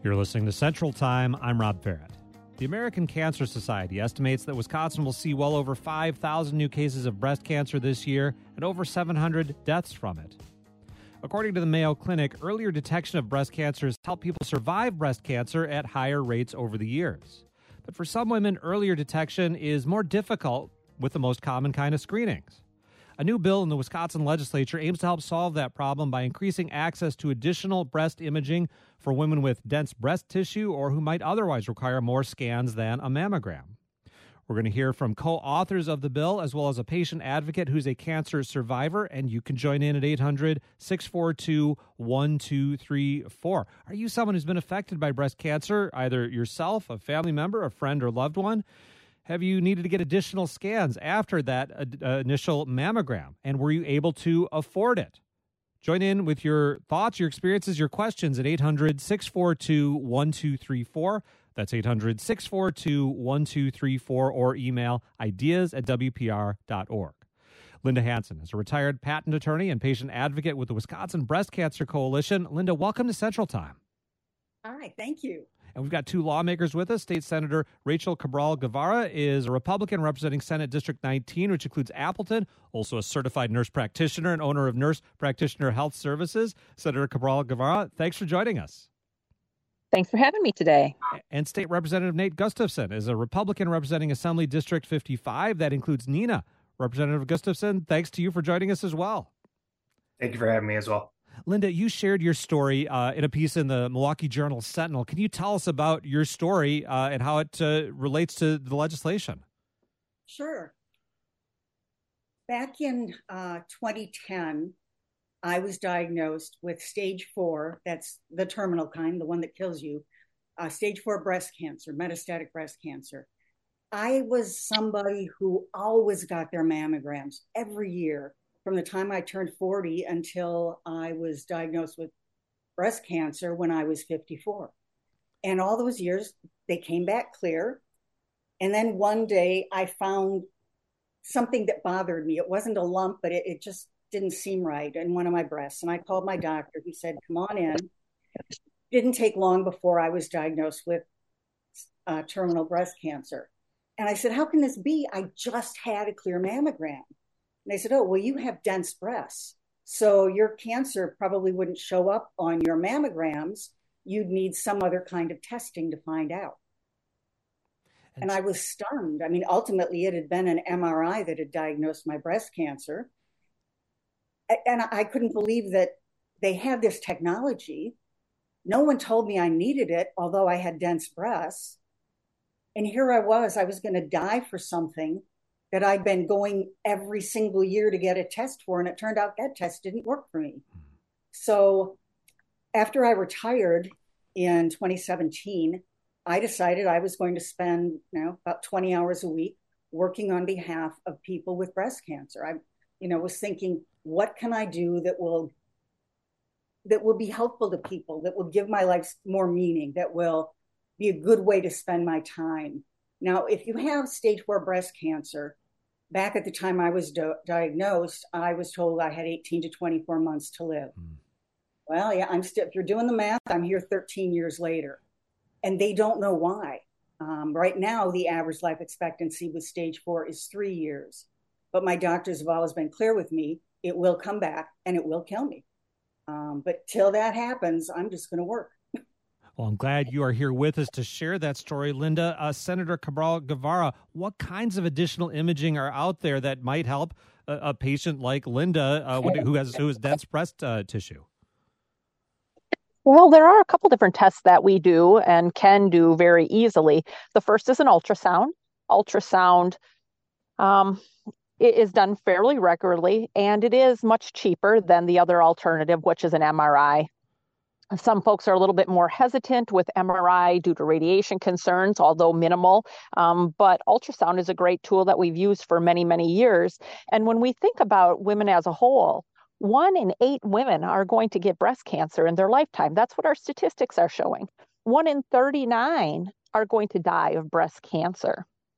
You're listening to Central Time. I'm Rob Farrett. The American Cancer Society estimates that Wisconsin will see well over 5,000 new cases of breast cancer this year and over 700 deaths from it. According to the Mayo Clinic, earlier detection of breast cancer has helped people survive breast cancer at higher rates over the years. But for some women, earlier detection is more difficult with the most common kind of screenings. A new bill in the Wisconsin legislature aims to help solve that problem by increasing access to additional breast imaging for women with dense breast tissue or who might otherwise require more scans than a mammogram. We're going to hear from co-authors of the bill as well as a patient advocate who's a cancer survivor, and you can join in at 800-642-1234. Are you someone who's been affected by breast cancer, either yourself, a family member, a friend, or loved one? Have you needed to get additional scans after that initial mammogram? And were you able to afford it? Join in with your thoughts, your experiences, your questions at 800-642-1234. That's 800-642-1234 or email ideas@wpr.org. Linda Hansen is a retired patent attorney and patient advocate with the Wisconsin Breast Cancer Coalition. Linda, welcome to Central Time. Hi, thank you. And we've got two lawmakers with us. State Senator Rachel Cabral Guevara is a Republican representing Senate District 19, which includes Appleton, also a certified nurse practitioner and owner of Nurse Practitioner Health Services. Senator Cabral Guevara, thanks for joining us. Thanks for having me today. And State Representative Nate Gustafson is a Republican representing Assembly District 55. That includes Neenah. Representative Gustafson, thanks to you for joining us as well. Thank you for having me as well. Linda, you shared your story in a piece in the Milwaukee Journal Sentinel. Can you tell us about your story and how it relates to the legislation? Sure. Back in 2010, I was diagnosed with stage 4, that's the terminal kind, the one that kills you, stage 4 breast cancer, metastatic breast cancer. I was somebody who always got their mammograms every year, from the time I turned 40 until I was diagnosed with breast cancer when I was 54. And all those years, they came back clear. And then one day I found something that bothered me. It wasn't a lump, but it just didn't seem right in one of my breasts. And I called my doctor. He said, come on in. Didn't take long before I was diagnosed with terminal breast cancer. And I said, how can this be? I just had a clear mammogram. And they said, oh, well, you have dense breasts, so your cancer probably wouldn't show up on your mammograms. You'd need some other kind of testing to find out. And I was stunned. I mean, ultimately, it had been an MRI that had diagnosed my breast cancer. And I couldn't believe that they had this technology. No one told me I needed it, although I had dense breasts. And here I was going to die for something that I'd been going every single year to get a test for, and it turned out that test didn't work for me. So after I retired in 2017, I decided I was going to spend about 20 hours a week working on behalf of people with breast cancer. I was thinking, what can I do that will be helpful to people, that will give my life more meaning, that will be a good way to spend my time. Now, if you have stage 4 breast cancer, back at the time I was diagnosed, I was told I had 18 to 24 months to live. Well, yeah, if you're doing the math, I'm here 13 years later. And they don't know why. Right now, the average life expectancy with stage 4 is 3 years. But my doctors have always been clear with me, it will come back and it will kill me. But till that happens, I'm just going to work. Well, I'm glad you are here with us to share that story. Linda, Senator Cabral Guevara, what kinds of additional imaging are out there that might help a patient like Linda who has dense breast tissue? Well, there are a couple different tests that we do and can do very easily. The first is an ultrasound. Ultrasound it is done fairly regularly, and it is much cheaper than the other alternative, which is an MRI. Some folks are a little bit more hesitant with MRI due to radiation concerns, although minimal. But ultrasound is a great tool that we've used for many, many years. And when we think about women as a whole, 1 in 8 women are going to get breast cancer in their lifetime. That's what our statistics are showing. 1 in 39 are going to die of breast cancer.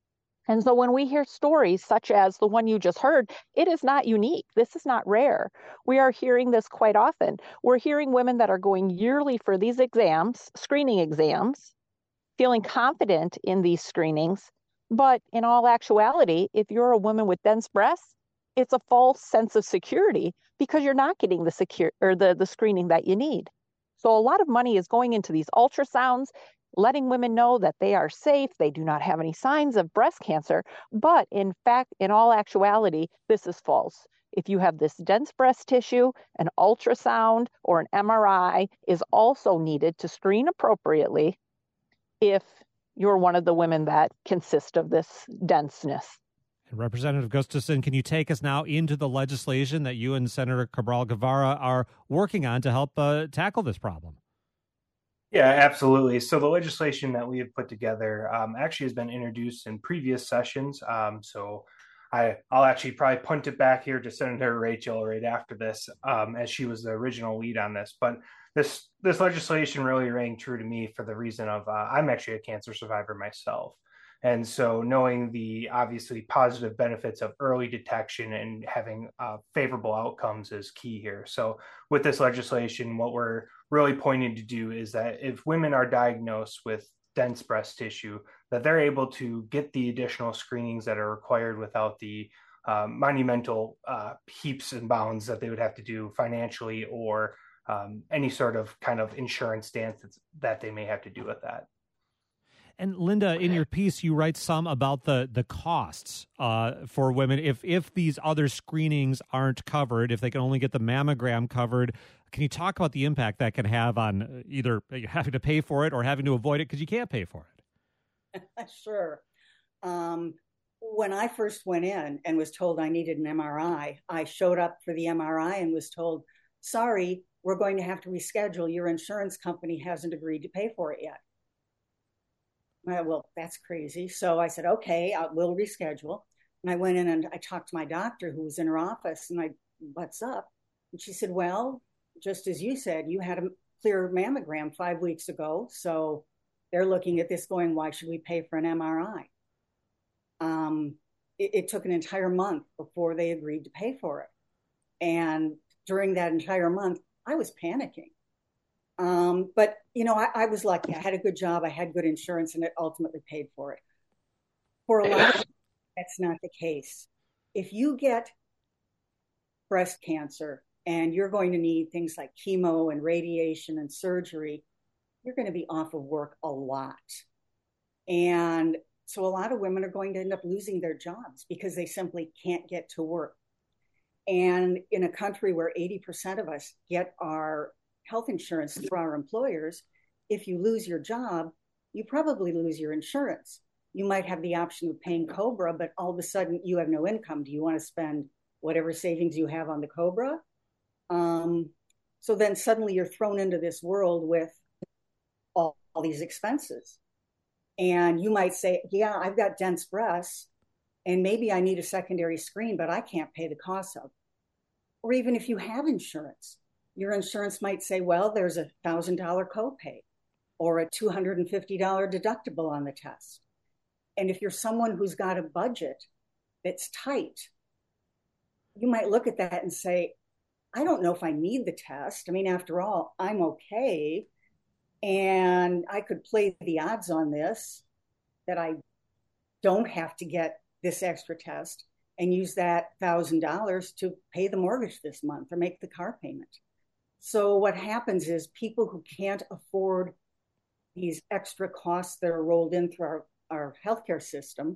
And so when we hear stories such as the one you just heard, it is not unique. This is not rare. We are hearing this quite often. We're hearing women that are going yearly for these exams, screening exams, feeling confident in these screenings. But in all actuality, if you're a woman with dense breasts, it's a false sense of security because you're not getting the screening that you need. So a lot of money is going into these ultrasounds, letting women know that they are safe, they do not have any signs of breast cancer. But in fact, in all actuality, this is false. If you have this dense breast tissue, an ultrasound or an MRI is also needed to screen appropriately if you're one of the women that consist of this denseness. And Representative Gustafson, can you take us now into the legislation that you and Senator Cabral Guevara are working on to help tackle this problem? Yeah, absolutely. So the legislation that we have put together actually has been introduced in previous sessions. So I'll actually probably punt it back here to Senator Rachel right after this, as she was the original lead on this. But this legislation really rang true to me for the reason of I'm actually a cancer survivor myself. And so knowing the obviously positive benefits of early detection and having favorable outcomes is key here. So with this legislation, what we're really pointing to do is that if women are diagnosed with dense breast tissue, that they're able to get the additional screenings that are required without the monumental heaps and bounds that they would have to do financially or any sort of kind of insurance stance that they may have to do with that. And Linda, in your piece, you write some about the costs for women if these other screenings aren't covered, if they can only get the mammogram covered. Can you talk about the impact that can have on either having to pay for it or having to avoid it because you can't pay for it? Sure. When I first went in and was told I needed an MRI, I showed up for the MRI and was told, sorry, we're going to have to reschedule. Your insurance company hasn't agreed to pay for it yet. Well, that's crazy. So I said, okay, we'll reschedule. And I went in and I talked to my doctor who was in her office and what's up? And she said, well, just as you said, you had a clear mammogram 5 weeks ago. So they're looking at this going, why should we pay for an MRI? It took an entire month before they agreed to pay for it. And during that entire month, I was panicking. But, I was lucky. I had a good job. I had good insurance, and it ultimately paid for it. For a lot of people, that's not the case. If you get breast cancer and you're going to need things like chemo and radiation and surgery, you're going to be off of work a lot. And so a lot of women are going to end up losing their jobs because they simply can't get to work. And in a country where 80% of us get our health insurance through our employers, if you lose your job, you probably lose your insurance. You might have the option of paying COBRA, but all of a sudden you have no income. Do you want to spend whatever savings you have on the COBRA? So then suddenly you're thrown into this world with all these expenses. And you might say, yeah, I've got dense breasts and maybe I need a secondary screen, but I can't pay the cost of. Or even if you have insurance, your insurance might say, well, there's $1,000 copay or a $250 deductible on the test. And if you're someone who's got a budget that's tight, you might look at that and say, I don't know if I need the test. I mean, after all, I'm okay. And I could play the odds on this, that I don't have to get this extra test and use that $1,000 to pay the mortgage this month or make the car payment. So what happens is people who can't afford these extra costs that are rolled in through our healthcare system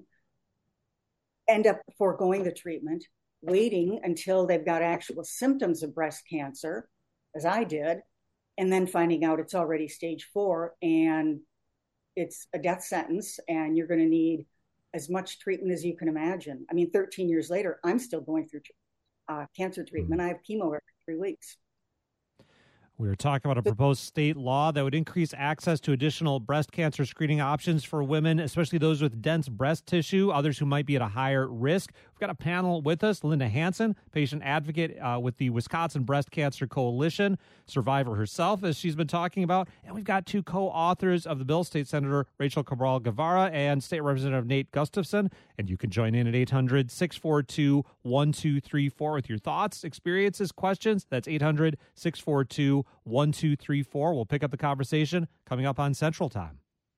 end up foregoing the treatment, waiting until they've got actual symptoms of breast cancer, as I did, and then finding out it's already stage 4 and it's a death sentence and you're going to need as much treatment as you can imagine. I mean, 13 years later, I'm still going through cancer treatment. I have chemo every 3 weeks. We were talking about a proposed state law that would increase access to additional breast cancer screening options for women, especially those with dense breast tissue, others who might be at a higher risk. We've got a panel with us, Linda Hansen, patient advocate with the Wisconsin Breast Cancer Coalition, survivor herself, as she's been talking about. And we've got two co-authors of the bill, State Senator Rachel Cabral Guevara and State Representative Nate Gustafson. And you can join in at 800-642-1234 with your thoughts, experiences, questions. That's 800-642-1234. We'll pick up the conversation coming up on Central Time.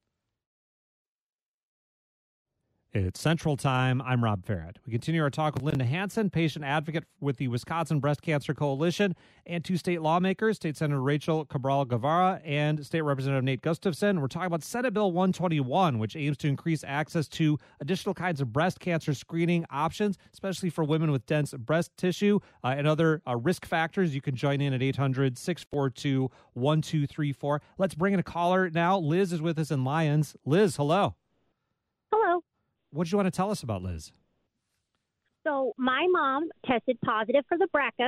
It's Central Time. I'm Rob Farrett. We continue our talk with Linda Hansen, patient advocate with the Wisconsin Breast Cancer Coalition, and two state lawmakers, State Senator Rachel Cabral Guevara and State Representative Nate Gustafson. We're talking about Senate Bill 121, which aims to increase access to additional kinds of breast cancer screening options, especially for women with dense breast tissue and other risk factors. You can join in at 800-642-1234. Let's bring in a caller now. Liz is with us in Lyons. Liz, hello. Hello. What do you want to tell us about, Liz? So my mom tested positive for the BRCA.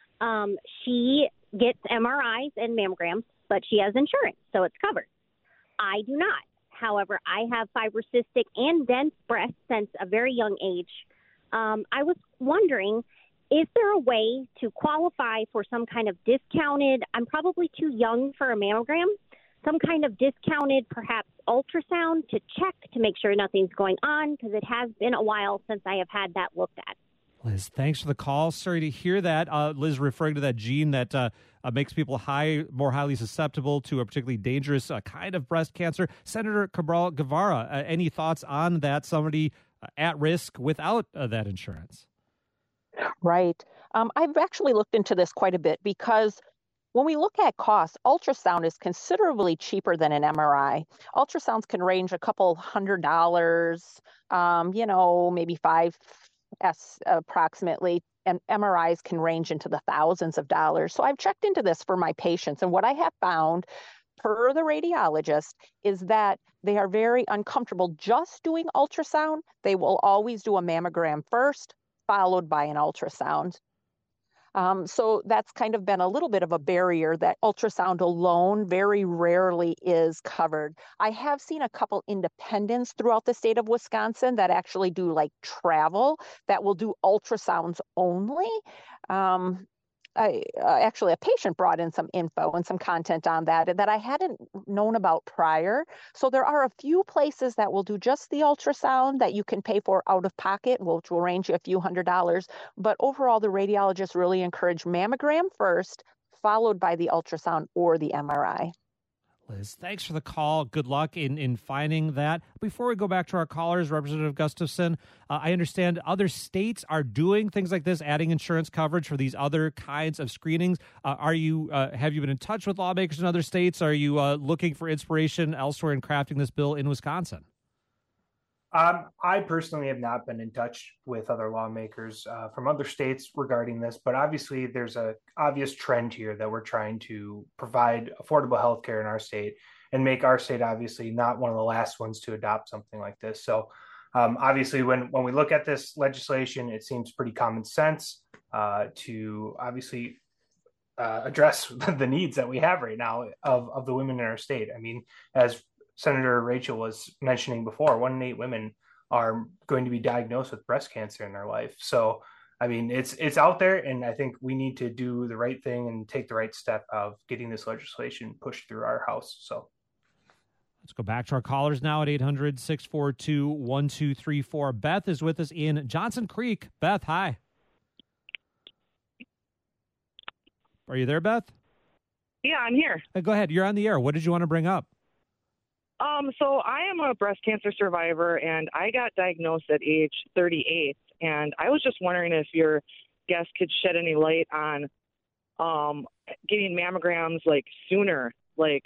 She gets MRIs and mammograms, but she has insurance, so it's covered. I do not. However, I have fibrocystic and dense breasts since a very young age. I was wondering, is there a way to qualify for some kind of discounted, I'm probably too young for a mammogram, some kind of discounted, perhaps ultrasound to check to make sure nothing's going on, because it has been a while since I have had that looked at. Liz, thanks for the call. Sorry to hear that. Liz, referring to that gene that makes people more highly susceptible to a particularly dangerous kind of breast cancer. Senator Cabral Guevara, any thoughts on that, somebody at risk without that insurance? Right. I've actually looked into this quite a bit because when we look at costs, ultrasound is considerably cheaper than an MRI. Ultrasounds can range a couple $100, maybe $5 approximately, and MRIs can range into the thousands of dollars. So I've checked into this for my patients, and what I have found, per the radiologist, is that they are very uncomfortable just doing ultrasound. They will always do a mammogram first, followed by an ultrasound. So that's kind of been a little bit of a barrier that ultrasound alone very rarely is covered. I have seen a couple independents throughout the state of Wisconsin that actually do like travel that will do ultrasounds only. Actually, a patient brought in some info and some content on that I hadn't known about prior. So there are a few places that will do just the ultrasound that you can pay for out of pocket, which will range you a few $100s. But overall, the radiologists really encourage mammogram first, followed by the ultrasound or the MRI. Liz, thanks for the call. Good luck in finding that. Before we go back to our callers, Representative Gustafson, I understand other states are doing things like this, adding insurance coverage for these other kinds of screenings. Have you been in touch with lawmakers in other states? Are you looking for inspiration elsewhere in crafting this bill in Wisconsin? I personally have not been in touch with other lawmakers from other states regarding this, but obviously there's an obvious trend here that we're trying to provide affordable health care in our state and make our state obviously not one of the last ones to adopt something like this. So obviously when we look at this legislation, it seems pretty common sense to obviously address the needs that we have right now of the women in our state. I mean, as Senator Rachel was mentioning before, 1 in 8 women are going to be diagnosed with breast cancer in their life. So, I mean, it's out there, and I think we need to do the right thing and take the right step of getting this legislation pushed through our House. So let's go back to our callers now at 800-642-1234. Beth is with us in Johnson Creek. Beth, hi. Are you there, Beth? Yeah, I'm here. Go ahead. You're on the air. What did you want to bring up? So I am a breast cancer survivor, and I got diagnosed at age 38. And I was just wondering if your guest could shed any light on getting mammograms like sooner, like,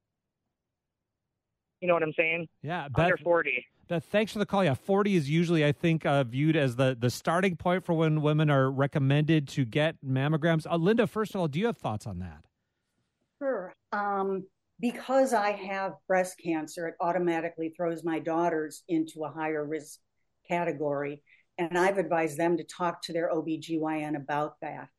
you know what I'm saying? Yeah, under 40. Beth, thanks for the call. Yeah, 40 is usually, I think, viewed as the starting point for when women are recommended to get mammograms. Linda, first of all, do you have thoughts on that? Sure. Because I have breast cancer, it automatically throws my daughters into a higher risk category. And I've advised them to talk to their OBGYN about that.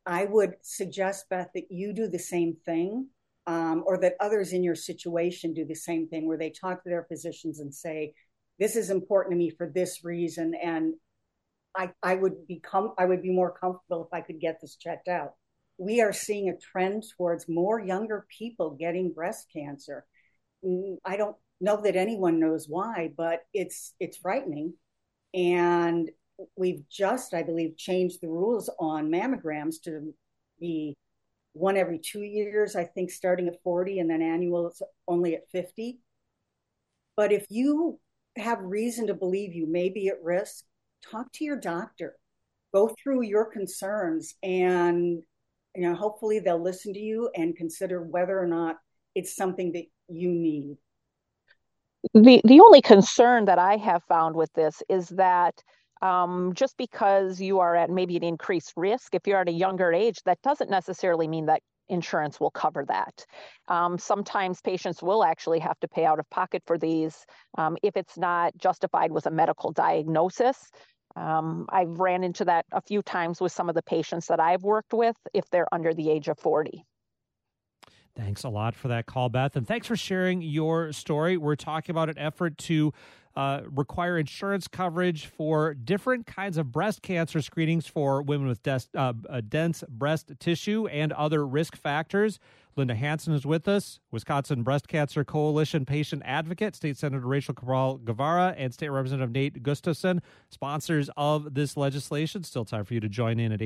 I would suggest, Beth, that you do the same thing, or that others in your situation do the same thing, where they talk to their physicians and say, this is important to me for this reason, and I would be more comfortable if I could get this checked out. We are seeing a trend towards more younger people getting breast cancer. I don't know that anyone knows why, but it's frightening. And we've just, I believe, changed the rules on mammograms to be one every 2 years, I think, starting at 40, and then annual only at 50. But if you have reason to believe you may be at risk, talk to your doctor, go through your concerns, and hopefully they'll listen to you and consider whether or not it's something that you need. The only concern that I have found with this is that just because you are at maybe an increased risk, if you're at a younger age, that doesn't necessarily mean that insurance will cover that. Sometimes patients will actually have to pay out of pocket for these if it's not justified with a medical diagnosis. I've ran into that a few times with some of the patients that I've worked with if they're under the age of 40. Thanks a lot for that call, Beth. And thanks for sharing your story. We're talking about an effort to require insurance coverage for different kinds of breast cancer screenings for women with dense breast tissue and other risk factors. Linda Hansen is with us, Wisconsin Breast Cancer Coalition patient advocate, State Senator Rachel Cabral Guevara, and State Representative Nate Gustafson, sponsors of this legislation. Still time for you to join in at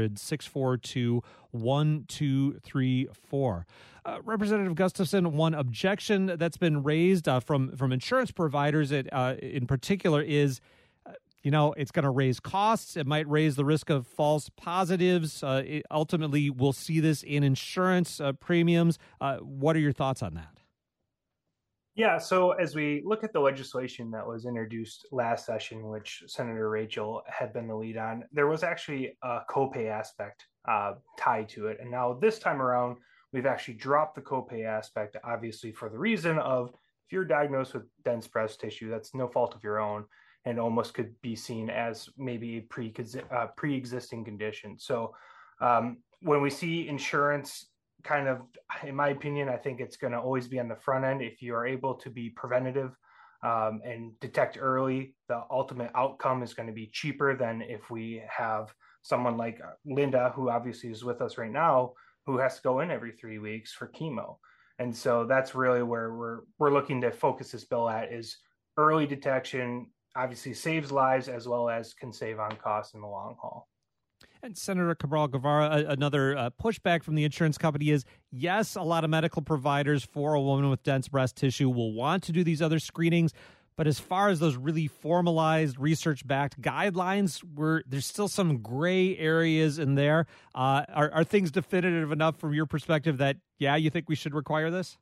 800-642-1234. Representative Gustafson, one objection that's been raised from insurance providers in particular is, it's going to raise costs. It might raise the risk of false positives. Ultimately, we'll see this in insurance premiums. What are your thoughts on that? Yeah, so as we look at the legislation that was introduced last session, which Senator Rachel had been the lead on, there was actually a copay aspect tied to it. And now this time around, we've actually dropped the copay aspect, obviously for the reason of if you're diagnosed with dense breast tissue, that's no fault of your own, and almost could be seen as maybe a pre-existing condition. So when we see insurance kind of, in my opinion, I think it's going to always be on the front end. If you are able to be preventative and detect early, the ultimate outcome is going to be cheaper than if we have someone like Linda, who obviously is with us right now, who has to go in every 3 weeks for chemo. And so that's really where we're looking to focus this bill at, is early detection. Obviously saves lives as well as can save on costs in the long haul. And Senator Cabral Guevara, another pushback from the insurance company is, yes, a lot of medical providers for a woman with dense breast tissue will want to do these other screenings, but as far as those really formalized, research-backed guidelines, there's still some gray areas in there. Are things definitive enough from your perspective that, yeah, you think we should require this?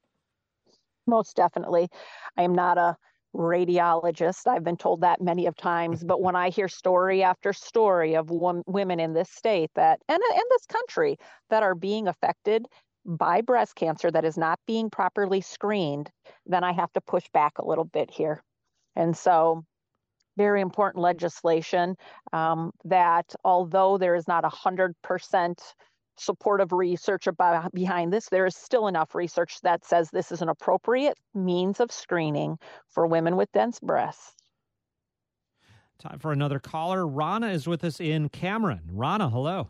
Most definitely. I am not a radiologist. I've been told that many of times, but when I hear story after story of women in this state and this country that are being affected by breast cancer that is not being properly screened, then I have to push back a little bit here. And so very important legislation that although there is not 100% supportive research behind this, there is still enough research that says this is an appropriate means of screening for women with dense breasts. Time for another caller. Rana is with us in Cameron. Rana, hello.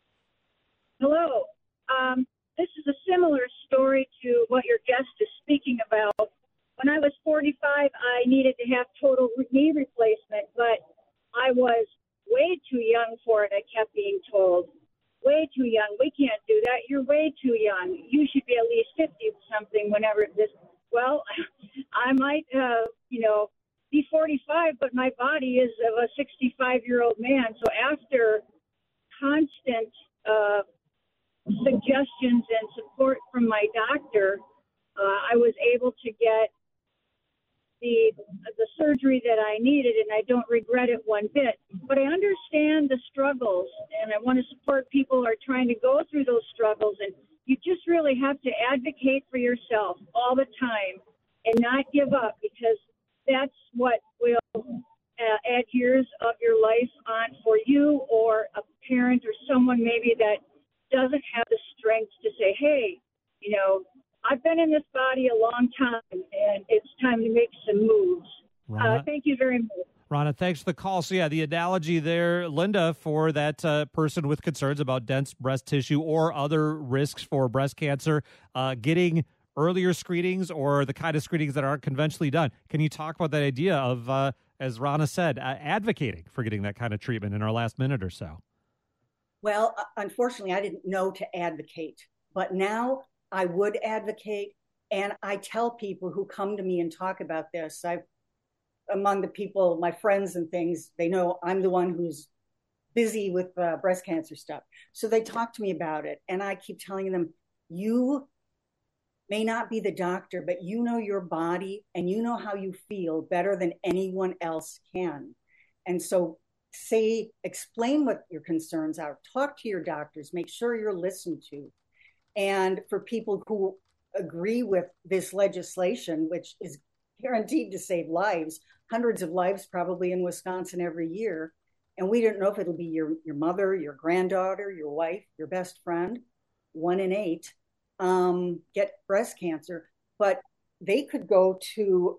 Hello. This is a similar story to what your guest is speaking about. When I was 45, I needed to have total knee replacement, but I was way too young for it, I kept being told. Way too young. We can't do that. You're way too young. You should be at least 50-something whenever this. Well, I might, be 45, but my body is of a 65-year-old man. So after constant suggestions and support from my doctor, I was able to get the surgery that I needed, and I don't regret it one bit. But I understand the struggles, and I want to support people who are trying to go through those struggles. And you just really have to advocate for yourself all the time and not give up, because that's what will add years of your life on for you or a parent or someone maybe that doesn't have the strength to say, hey, I've been in this body a long time and it's time to make some moves. Thank you very much. Ronna, thanks for the call. So, yeah, the analogy there, Linda, for that person with concerns about dense breast tissue or other risks for breast cancer, getting earlier screenings or the kind of screenings that aren't conventionally done. Can you talk about that idea of, as Ronna said, advocating for getting that kind of treatment in our last minute or so? Well, unfortunately, I didn't know to advocate, but now I would advocate. And I tell people who come to me and talk about this, among the people, my friends and things, they know I'm the one who's busy with breast cancer stuff. So they talk to me about it. And I keep telling them, you may not be the doctor, but you know your body and you know how you feel better than anyone else can. And so explain what your concerns are, talk to your doctors, make sure you're listened to. And for people who agree with this legislation, which is guaranteed to save lives, hundreds of lives probably in Wisconsin every year. And we don't know if it'll be your mother, your granddaughter, your wife, your best friend. 1 in 8 get breast cancer. But they could go to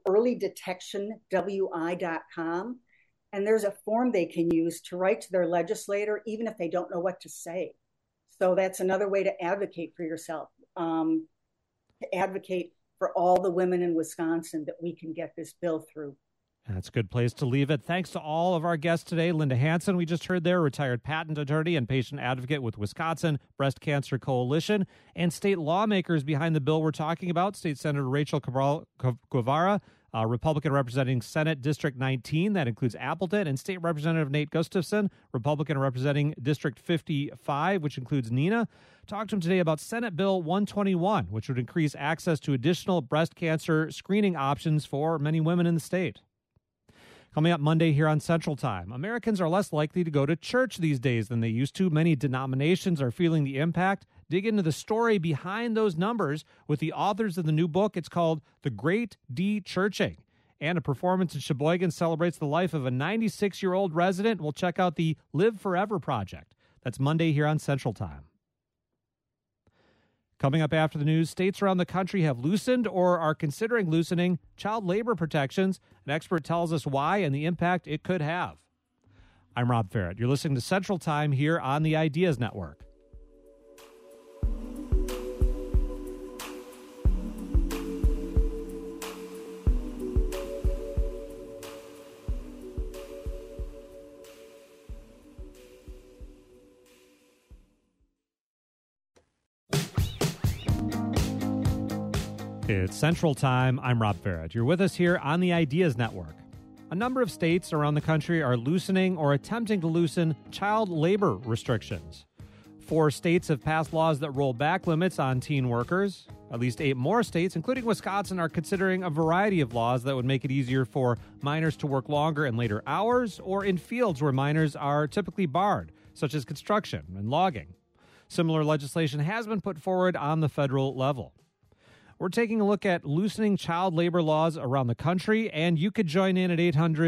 earlydetectionwi.com, and there's a form they can use to write to their legislator, even if they don't know what to say. So that's another way to advocate for yourself, to advocate for all the women in Wisconsin that we can get this bill through. That's a good place to leave it. Thanks to all of our guests today. Linda Hansen, we just heard there, retired patent attorney and patient advocate with Wisconsin Breast Cancer Coalition, and state lawmakers behind the bill we're talking about. State Senator Rachel Guevara, Republican representing Senate District 19, that includes Appleton, and State Representative Nate Gustafson, Republican representing District 55, which includes Neenah. Talked to him today about Senate Bill 121, which would increase access to additional breast cancer screening options for many women in the state. Coming up Monday here on Central Time, Americans are less likely to go to church these days than they used to. Many denominations are feeling the impact. Dig into the story behind those numbers with the authors of the new book. It's called The Great De-Churching. And a performance in Sheboygan celebrates the life of a 96-year-old resident. We'll check out the Live Forever project. That's Monday here on Central Time. Coming up after the news, states around the country have loosened or are considering loosening child labor protections. An expert tells us why and the impact it could have. I'm Rob Ferrett. You're listening to Central Time here on the Ideas Network. It's Central Time. I'm Rob Ferrett. You're with us here on the Ideas Network. A number of states around the country are loosening or attempting to loosen child labor restrictions. 4 states have passed laws that roll back limits on teen workers. At least 8 more states, including Wisconsin, are considering a variety of laws that would make it easier for minors to work longer and later hours or in fields where minors are typically barred, such as construction and logging. Similar legislation has been put forward on the federal level. We're taking a look at loosening child labor laws around the country, and you could join in at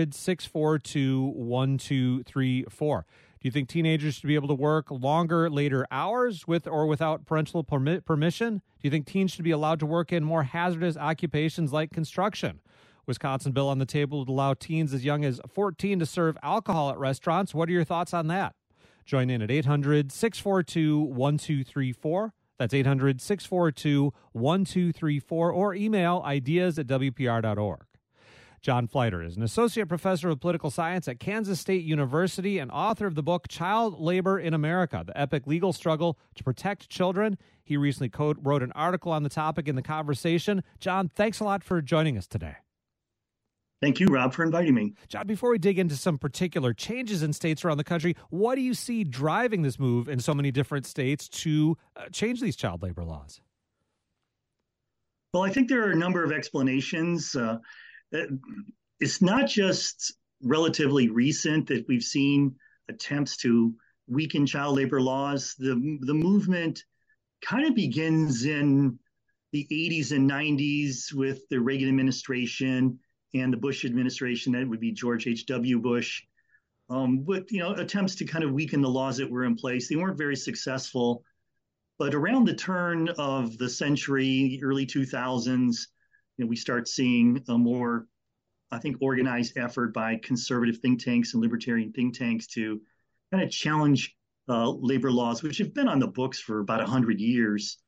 800-642-1234. Do you think teenagers should be able to work longer, later hours with or without parental permission? Do you think teens should be allowed to work in more hazardous occupations like construction? Wisconsin bill on the table would allow teens as young as 14 to serve alcohol at restaurants. What are your thoughts on that? Join in at 800-642-1234. That's 800-642-1234 or email ideas@wpr.org. John Fleiter is an associate professor of political science at Kansas State University and author of the book Child Labor in America, The Epic Legal Struggle to Protect Children. He recently wrote an article on the topic in The Conversation. John, thanks a lot for joining us today. Thank you, Rob, for inviting me. John, before we dig into some particular changes in states around the country, what do you see driving this move in so many different states to change these child labor laws? Well, I think there are a number of explanations. It's not just relatively recent that we've seen attempts to weaken child labor laws. The movement kind of begins in the 80s and 90s with the Reagan administration and the Bush administration, that would be George H.W. Bush, with attempts to kind of weaken the laws that were in place. They weren't very successful. But around the turn of the century, early 2000s, we start seeing a more, I think, organized effort by conservative think tanks and libertarian think tanks to kind of challenge labor laws, which have been on the books for about 100 years,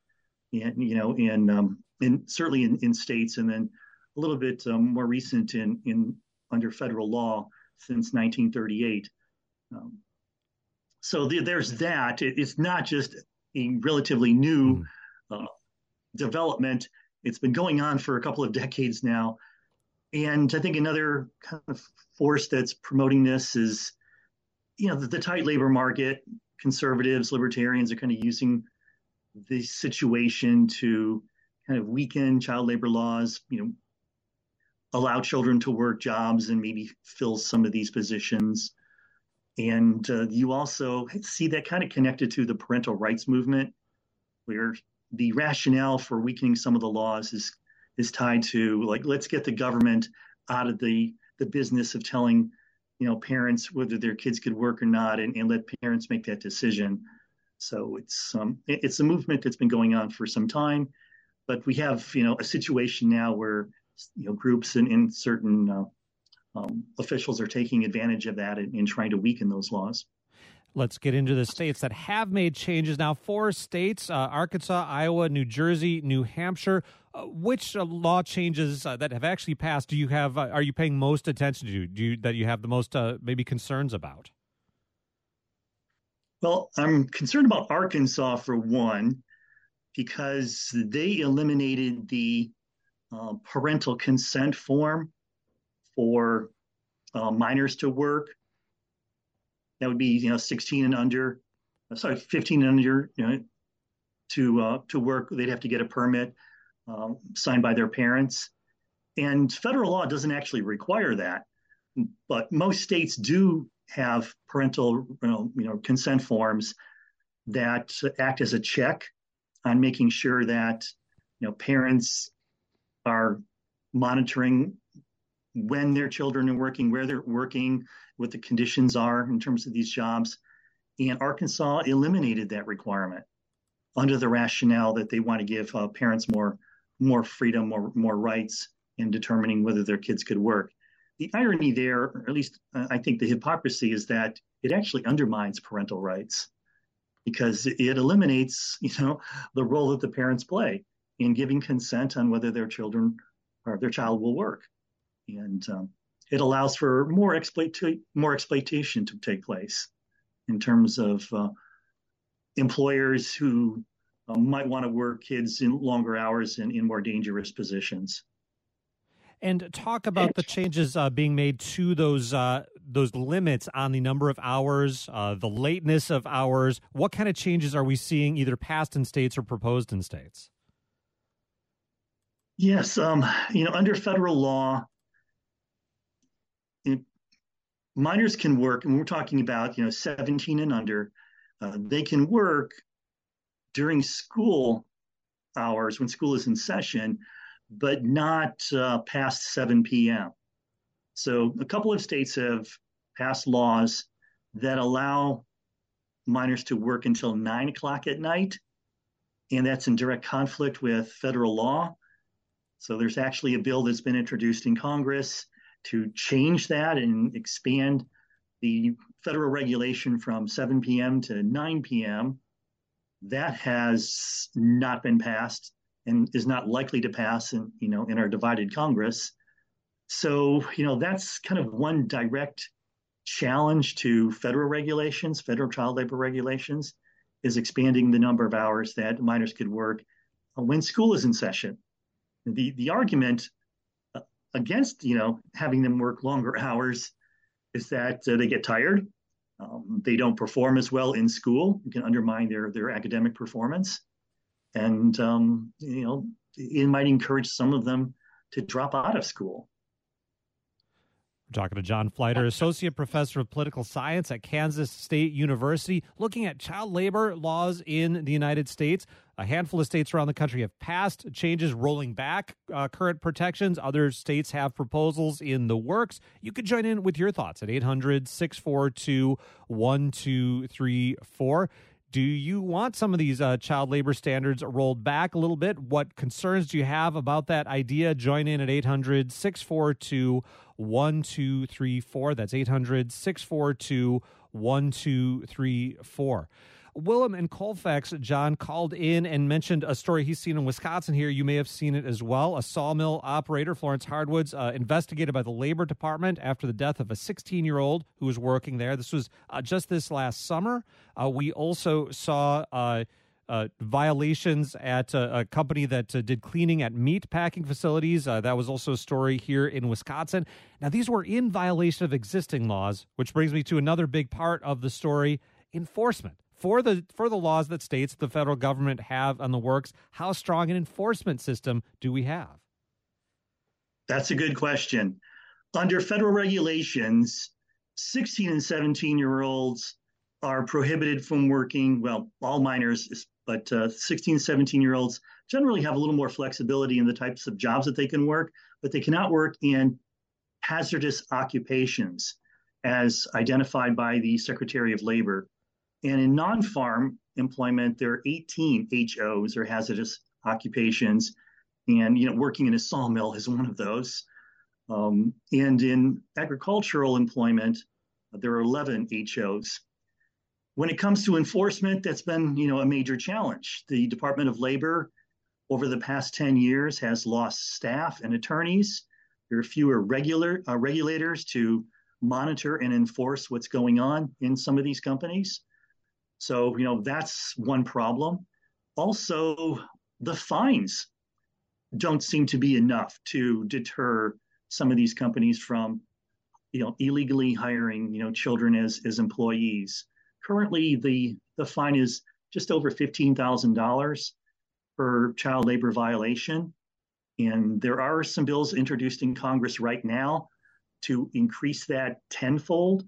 and certainly in states, and then a little bit more recent in under federal law since 1938. So there's that. It's not just a relatively new development. It's been going on for a couple of decades now. And I think another kind of force that's promoting this is, the tight labor market. Conservatives, libertarians are kind of using the situation to kind of weaken child labor laws, allow children to work jobs and maybe fill some of these positions. And you also see that kind of connected to the parental rights movement, where the rationale for weakening some of the laws is tied to, like, let's get the government out of the business of telling, parents whether their kids could work or not, and let parents make that decision. So it's a movement that's been going on for some time, but we have, a situation now where, groups and certain officials are taking advantage of that and trying to weaken those laws. Let's get into the states that have made changes now. 4 states, Arkansas, Iowa, New Jersey, New Hampshire. Which law changes that have actually passed do you have? Are you paying most attention to? That you have the most maybe concerns about? Well, I'm concerned about Arkansas for one, because they eliminated the parental consent form for minors to work. That would be 16 and under, 15 and under, to work. They'd have to get a permit signed by their parents. And federal law doesn't actually require that, but most states do have parental consent forms that act as a check on making sure that parents are monitoring when their children are working, where they're working, what the conditions are in terms of these jobs. And Arkansas eliminated that requirement under the rationale that they want to give parents more freedom, more rights in determining whether their kids could work. The irony there, or at least I think the hypocrisy, is that it actually undermines parental rights, because it eliminates, the role that the parents play in giving consent on whether their children or their child will work. And it allows for more exploitation to take place in terms of employers who might want to work kids in longer hours and in more dangerous positions. And talk about the changes being made to those limits on the number of hours, the lateness of hours. What kind of changes are we seeing either passed in states or proposed in states? Yes, under federal law, minors can work, and we're talking about 17 and under. They can work during school hours when school is in session, but not past 7 p.m. So a couple of states have passed laws that allow minors to work until 9 o'clock at night, and that's in direct conflict with federal law. So there's actually a bill that's been introduced in Congress to change that and expand the federal regulation from 7 p.m. to 9 p.m. That has not been passed and is not likely to pass in our divided Congress. So, that's kind of one direct challenge to federal regulations, federal child labor regulations, is expanding the number of hours that minors could work when school is in session. The argument against, having them work longer hours is that they get tired. They don't perform as well in school. It can undermine their academic performance. And, it might encourage some of them to drop out of school. We're talking to John Fleiter, Associate Professor of Political Science at Kansas State University, looking at child labor laws in the United States. A handful of states around the country have passed changes rolling back current protections. Other states have proposals in the works. You could join in with your thoughts at 800-642-1234. Do you want some of these child labor standards rolled back a little bit? What concerns do you have about that idea? Join in at 800-642-1234. That's 800-642-1234. Willem in Colfax, John, called in and mentioned a story he's seen in Wisconsin here. You may have seen it as well. A sawmill operator, Florence Hardwoods, investigated by the Labor Department after the death of a 16-year-old who was working there. This was just this last summer. We also saw violations at a company that did cleaning at meat packing facilities. That was also a story here in Wisconsin. Now, these were in violation of existing laws, which brings me to another big part of the story, enforcement. For the laws that states the federal government have on the works, how strong an enforcement system do we have? That's a good question. Under federal regulations, 16 and 17-year-olds are prohibited from working, well, all minors, but 16 and 17-year-olds generally have a little more flexibility in the types of jobs that they can work, but they cannot work in hazardous occupations as identified by the Secretary of Labor. And in non-farm employment, there are 18 HOs, or hazardous occupations, and working in a sawmill is one of those. And in agricultural employment, there are 11 HOs. When it comes to enforcement, that's been a major challenge. The Department of Labor, over the past 10 years, has lost staff and attorneys. There are fewer regulators to monitor and enforce what's going on in some of these companies. So, that's one problem. Also, the fines don't seem to be enough to deter some of these companies from, illegally hiring, children as employees. Currently, the fine is just over $15,000 per child labor violation. And there are some bills introduced in Congress right now to increase that tenfold,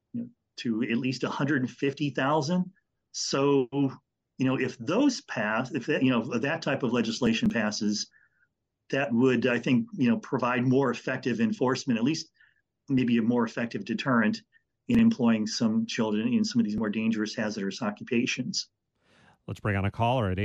to at least $150,000. So, if those pass, if that type of legislation passes, that would, I think, provide more effective enforcement, at least maybe a more effective deterrent in employing some children in some of these more dangerous, hazardous occupations. Let's bring on a caller at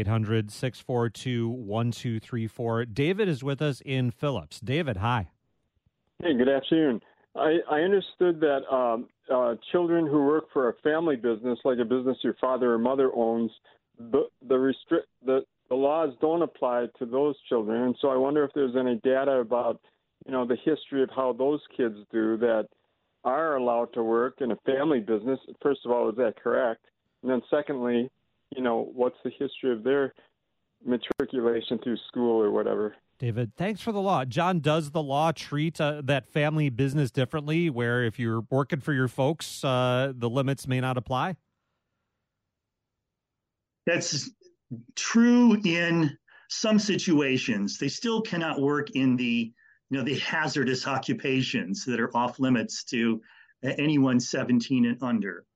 800-642-1234. David is with us in Phillips. David, hi. Hey, good afternoon. I understood that children who work for a family business, like a business your father or mother owns, the laws don't apply to those children. And so I wonder if there's any data about, the history of how those kids do that are allowed to work in a family business. First of all, is that correct? And then secondly, what's the history of their matriculation through school or whatever? David, thanks for the law. John, does the law treat that family business differently, where if you're working for your folks, the limits may not apply? That's true in some situations. They still cannot work in the hazardous occupations that are off limits to anyone 17 and under.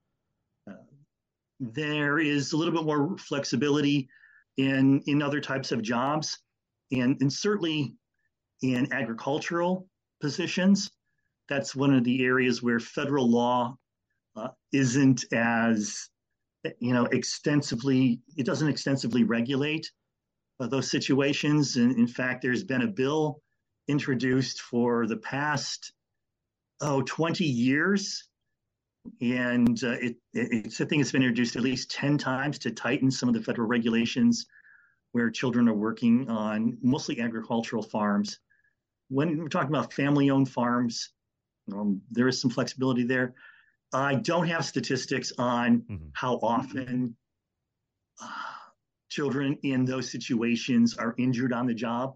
There is a little bit more flexibility in other types of jobs. And certainly in agricultural positions, that's one of the areas where federal law isn't as, extensively, it doesn't extensively regulate those situations. And in fact, there's been a bill introduced for the past, 20 years. And I think it's been introduced at least 10 times to tighten some of the federal regulations where children are working on mostly agricultural farms. When we're talking about family-owned farms, there is some flexibility there. I don't have statistics on how often children in those situations are injured on the job,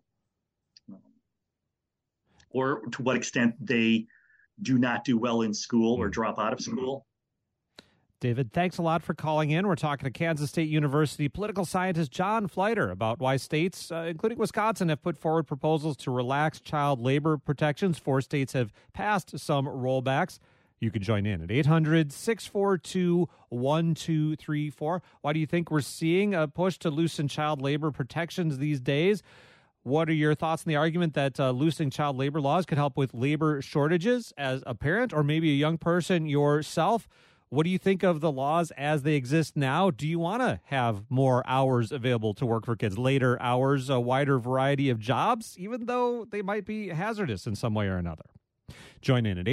or to what extent they do not do well in school or drop out of school. David, thanks a lot for calling in. We're talking to Kansas State University political scientist John Fleiter about why states, including Wisconsin, have put forward proposals to relax child labor protections. 4 states have passed some rollbacks. You can join in at 800-642-1234. Why do you think we're seeing a push to loosen child labor protections these days? What are your thoughts on the argument that loosening child labor laws could help with labor shortages as a parent or maybe a young person yourself? What do you think of the laws as they exist now? Do you want to have more hours available to work for kids, later hours, a wider variety of jobs, even though they might be hazardous in some way or another? Join in at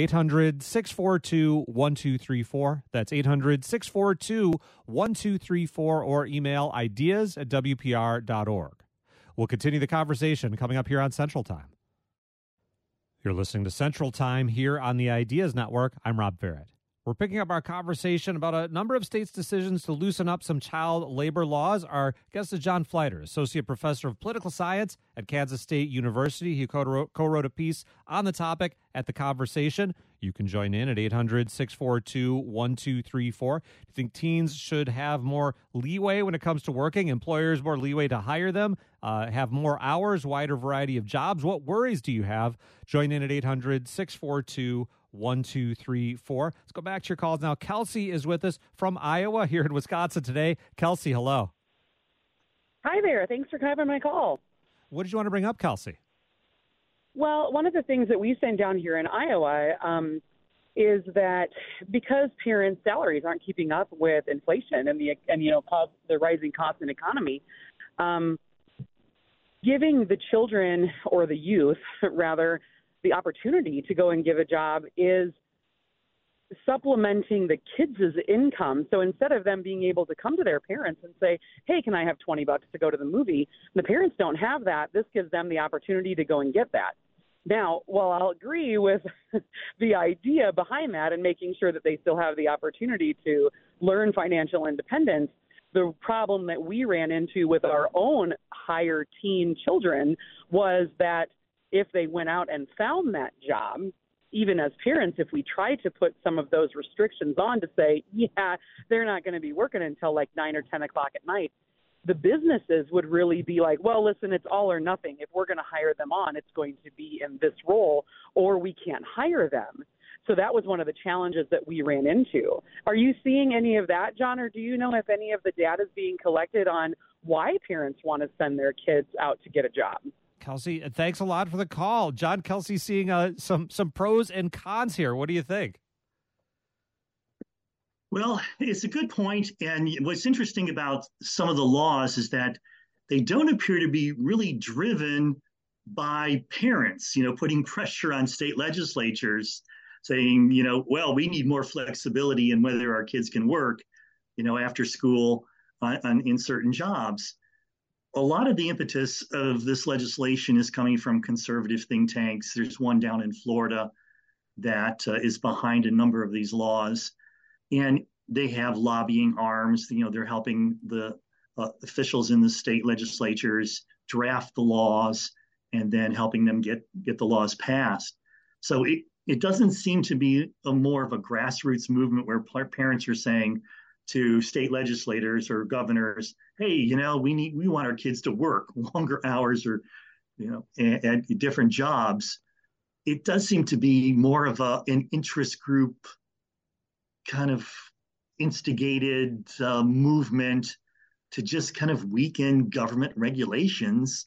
800-642-1234. That's 800-642-1234 or email ideas@wpr.org. We'll continue the conversation coming up here on Central Time. You're listening to Central Time here on the Ideas Network. I'm Rob Barrett. We're picking up our conversation about a number of states' decisions to loosen up some child labor laws. Our guest is John Fleiter, Associate Professor of Political Science at Kansas State University. He co-wrote a piece on the topic at The Conversation. You can join in at 800-642-1234. Do you think teens should have more leeway when it comes to working, employers more leeway to hire them, have more hours, wider variety of jobs? What worries do you have? Join in at 800-642-1234. 1234. Let's go back to your calls now. Kelsey is with us from Iowa here in Wisconsin today. Kelsey, hello. Hi there. Thanks for having my call. What did you want to bring up, Kelsey? Well, one of the things that we've seen down here in Iowa is that because parents' salaries aren't keeping up with inflation and the rising cost and economy, giving the children or the youth rather the opportunity to go and give a job is supplementing the kids' income. So instead of them being able to come to their parents and say, hey, can I have $20 to go to the movie? The parents don't have that. This gives them the opportunity to go and get that. Now, while I'll agree with the idea behind that and making sure that they still have the opportunity to learn financial independence, the problem that we ran into with our own higher teen children was that if they went out and found that job, even as parents, if we try to put some of those restrictions on to say, yeah, they're not going to be working until like 9 or 10 o'clock at night, the businesses would really be like, well, listen, it's all or nothing. If we're going to hire them on, it's going to be in this role, or we can't hire them. So that was one of the challenges that we ran into. Are you seeing any of that, John, or do you know if any of the data is being collected on why parents want to send their kids out to get a job? Kelsey, thanks a lot for the call. John, Kelsey seeing some pros and cons here. What do you think? Well, it's a good point. And what's interesting about some of the laws is that they don't appear to be really driven by parents, putting pressure on state legislatures, saying, well, we need more flexibility in whether our kids can work, after school in certain jobs. A lot of the impetus of this legislation is coming from conservative think tanks. There's one down in Florida that is behind a number of these laws, and they have lobbying arms. They're helping the officials in the state legislatures draft the laws and then helping them get the laws passed. So it doesn't seem to be more of a grassroots movement where parents are saying to state legislators or governors, hey, we want our kids to work longer hours or, at different jobs. It does seem to be more of an interest group kind of instigated movement to just kind of weaken government regulations,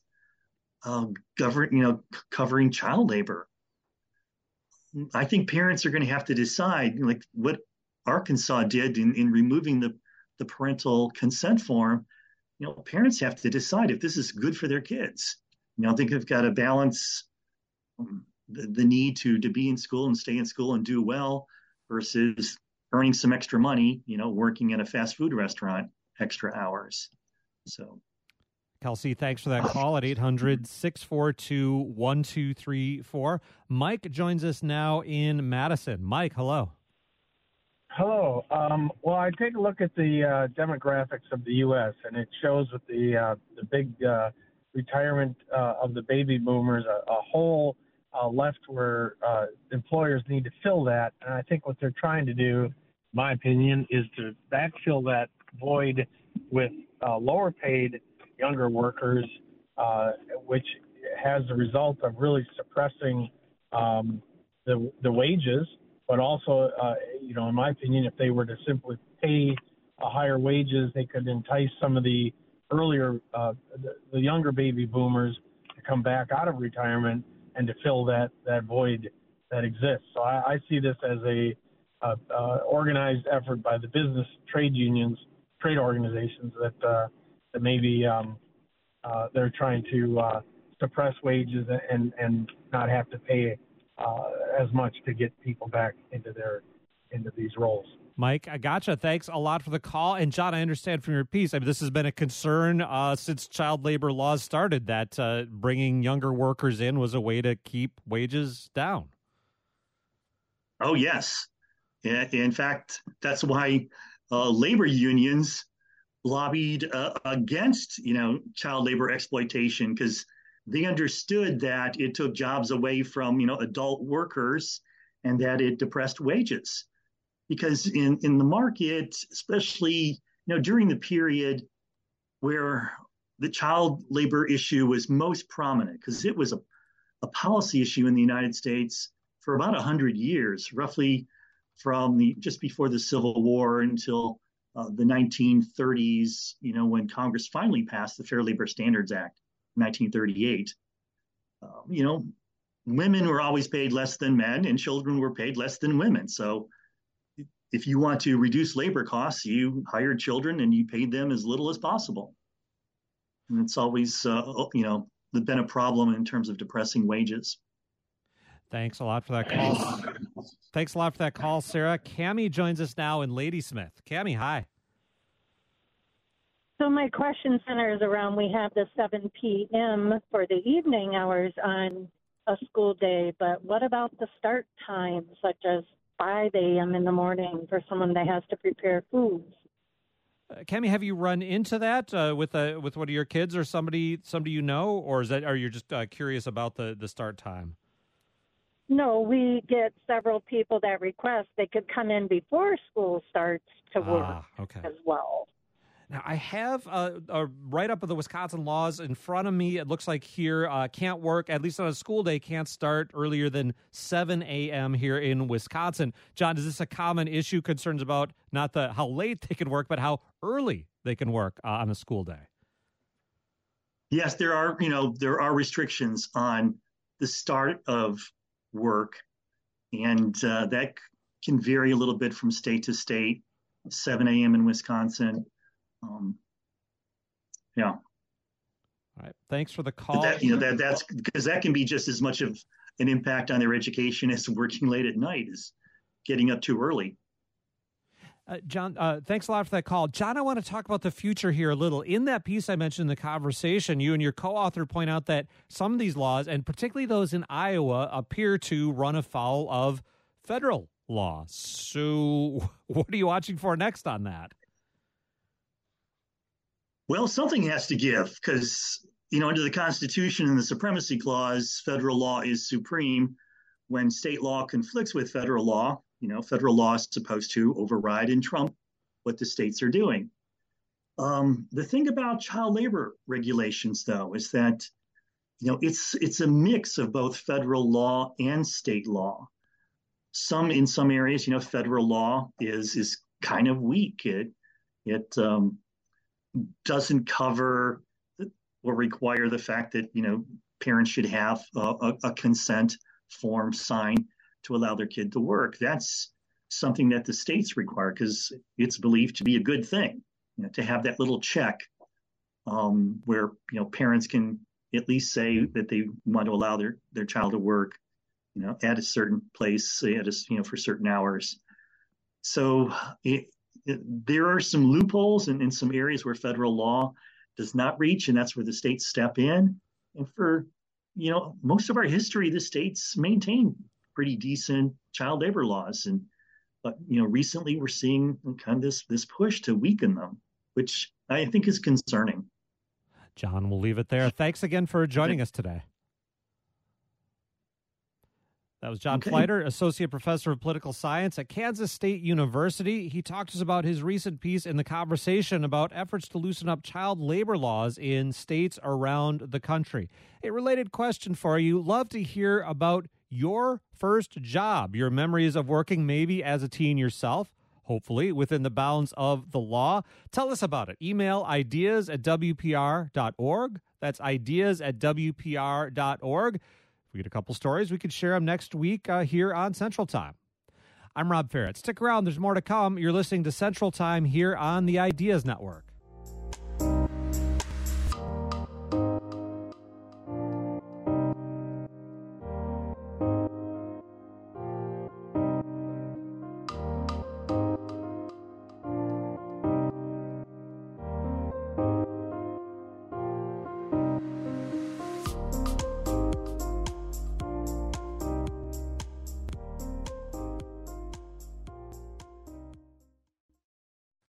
covering child labor. I think parents are going to have to decide, like what Arkansas did in removing the parental consent form. Parents have to decide if this is good for their kids. I think they've got to balance the need to be in school and stay in school and do well versus earning some extra money, working at a fast food restaurant extra hours. So, Kelsey, thanks for that call at 800-642-1234. Mike joins us now in Madison. Mike, hello. Hello. Well, I take a look at the demographics of the U.S., and it shows with the big retirement of the baby boomers, a hole left where employers need to fill that. And I think what they're trying to do my opinion, is to backfill that void with lower paid younger workers, which has the result of really suppressing the wages, but also, in my opinion, if they were to simply pay higher wages, they could entice some of the earlier, the younger baby boomers to come back out of retirement and to fill that void that exists. So I see this as a organized effort by the business trade unions, trade organizations that maybe they're trying to suppress wages and not have to pay as much to get people back into these roles. Mike, I gotcha. Thanks a lot for the call. And John, I understand from your piece, this has been a concern since child labor laws started, that bringing younger workers in was a way to keep wages down. Oh, yes. In fact, that's why labor unions lobbied against, child labor exploitation, because they understood that it took jobs away from, adult workers and that it depressed wages. Because in the market, especially, during the period where the child labor issue was most prominent, because it was a policy issue in the United States for about 100 years, roughly from just before the Civil War until the 1930s, when Congress finally passed the Fair Labor Standards Act in 1938. Women were always paid less than men and children were paid less than women. So if you want to reduce labor costs, you hired children and you paid them as little as possible. And it's always, been a problem in terms of depressing wages. Thanks a lot for that call. Sarah. Cammie joins us now in Ladysmith. Cammie, hi. So my question centers around, we have the 7 p.m. for the evening hours on a school day, but what about the start time, such as 5 a.m. in the morning for someone that has to prepare foods? Cammie, have you run into that with one of your kids or somebody you know, or are you just curious about the start time? No, we get several people that request they could come in before school starts to work as well. Now, I have a write-up of the Wisconsin laws in front of me. It looks like here can't work, at least on a school day, can't start earlier than 7 a.m. here in Wisconsin. John, is this a common issue, concerns about not how late they can work, but how early they can work on a school day? Yes, there are restrictions on the start of work, and that can vary a little bit from state to state. 7 a.m. in Wisconsin. Yeah. All right. Thanks for the call. That's because that can be just as much of an impact on their education as working late at night, is getting up too early. John, thanks a lot for that call. John, I want to talk about the future here a little. In that piece I mentioned in the conversation, you and your co-author point out that some of these laws, and particularly those in Iowa, appear to run afoul of federal law. So what are you watching for next on that? Well, something has to give because, under the Constitution and the Supremacy Clause, federal law is supreme. When state law conflicts with federal law, federal law is supposed to override and trump what the states are doing. The thing about child labor regulations, though, is that, it's a mix of both federal law and state law. In some areas, federal law is kind of weak. It doesn't cover or require the fact that, parents should have a consent form signed to allow their kid to work. That's something that the states require because it's believed to be a good thing, to have that little check where, parents can at least say that they want to allow their child to work, at a certain place, for certain hours. So there are some loopholes in some areas where federal law does not reach, and that's where the states step in. And for, most of our history, the states maintain pretty decent child labor laws. But recently we're seeing kind of this push to weaken them, which I think is concerning. John, we'll leave it there. Thanks again for joining us today. That was John Okay. Fleiter, Associate Professor of Political Science at Kansas State University. He talked to us about his recent piece in The Conversation about efforts to loosen up child labor laws in states around the country. A related question for you. Love to hear about your first job, your memories of working maybe as a teen yourself, hopefully within the bounds of the law. Tell us about it. Email ideas@wpr.org. That's ideas@wpr.org. If we get a couple stories, we could share them next week here on Central Time. I'm Rob Ferret. Stick around. There's more to come. You're listening to Central Time here on the Ideas Network.